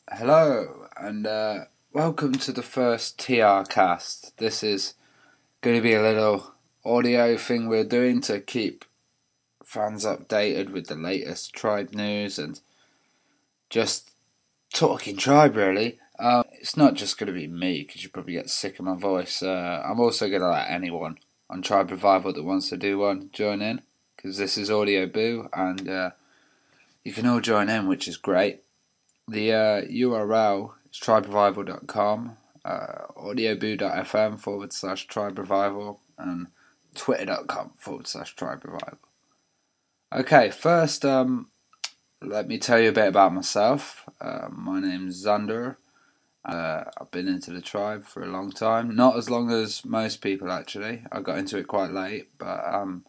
Hello, and welcome to the first TR cast. This is going to be a little audio thing we're doing to keep fans updated with the latest Tribe news and just talking Tribe, really. It's not just going to be me, because you probably get sick of my voice. I'm also going to let anyone on Tribe Revival that wants to do one join in, because this is Audio Boo, and you can all join in, which is great. The URL is triberevival.com, audioboo.fm/triberevival, and twitter.com/triberevival. Okay, first, let me tell you a bit about myself. My name's Xander. I've been into the tribe for a long time. Not as long as most people, actually. I got into it quite late, but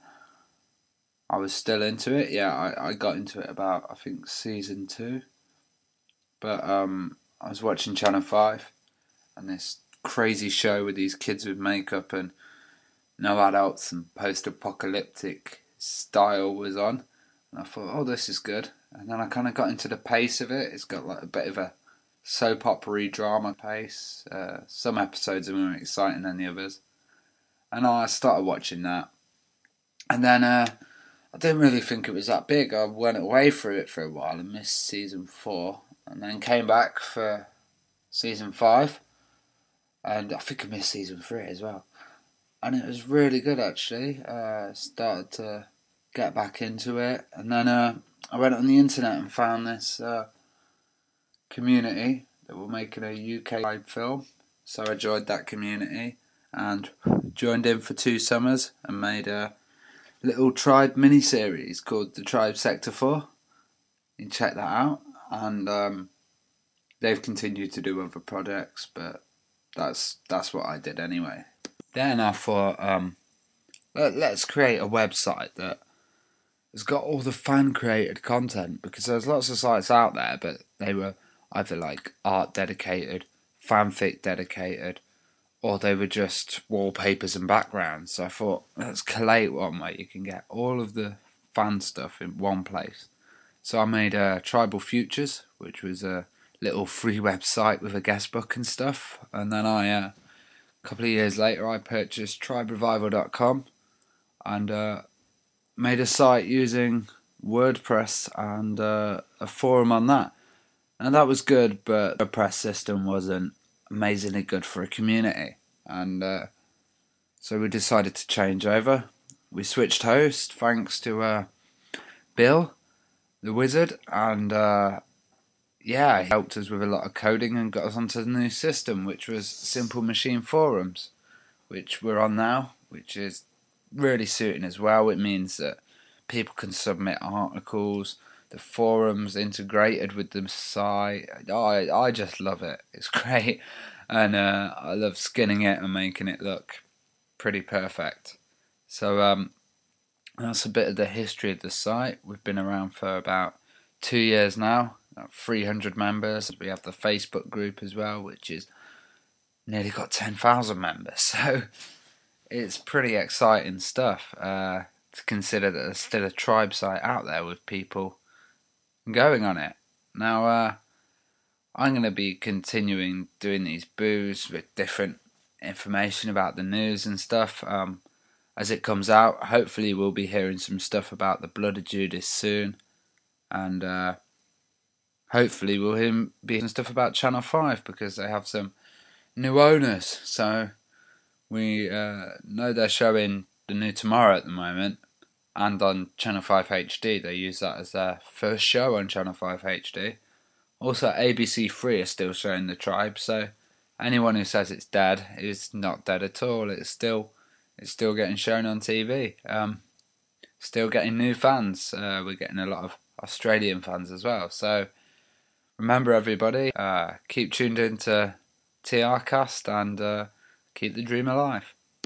I was still into it. Yeah, I got into it about, I think, season 2. But I was watching Channel 5, and this crazy show with these kids with makeup and no adults and post-apocalyptic style was on. And I thought, oh, this is good. And then I kind of got into the pace of it. It's got like a bit of a soap opera drama pace. Some episodes are more exciting than the others. And I started watching that. And then I didn't really think it was that big. I went away for it for a while and missed season 4. And then came back for season 5. And I think I missed season 3 as well. And it was really good, actually. Started to get back into it. And then I went on the internet and found this community that were making a UK film. So I joined that community and joined in for 2 summers and made a little Tribe mini-series called The Tribe Sector 4. You can check that out. And they've continued to do other projects, but that's what I did anyway. Then I thought, let's create a website that has got all the fan-created content, because there's lots of sites out there, but they were either like art dedicated, fanfic dedicated, or they were just wallpapers and backgrounds. So I thought, let's collate one where you can get all of the fan stuff in one place. So I made Tribal Futures, which was a little free website with a guest book and stuff. And then a couple of years later, I purchased triberevival.com and made a site using WordPress and a forum on that. And that was good, but the WordPress system wasn't amazingly good for a community. And so we decided to change over. We switched host thanks to Bill, the wizard, and he helped us with a lot of coding and got us onto the new system, which was Simple Machine Forums, which we're on now, which is really suiting as well. It means that people can submit articles, the forums integrated with the site. I just love it. It's great, and I love skinning it and making it look pretty perfect. So that's a bit of the history of the site. We've been around for about 2 years now. 300 members. We have the Facebook group as well, which is nearly got 10,000 members. So it's pretty exciting stuff to consider that there's still a tribe site out there with people going on it. Now, I'm going to be continuing doing these boos with different information about the news and stuff as it comes out. Hopefully we'll be hearing some stuff about the Blood of Judas soon, and hopefully we'll be hearing stuff about Channel 5, because they have some new owners. So we know they're showing the new Tomorrow at the moment, and on Channel 5 HD. They use that as their first show on Channel 5 HD. Also, ABC3 is still showing the tribe, so anyone who says it's dead is not dead at all. It's still getting shown on TV. Still getting new fans. We're getting a lot of Australian fans as well. So remember, everybody, keep tuned in to TRcast and keep the dream alive.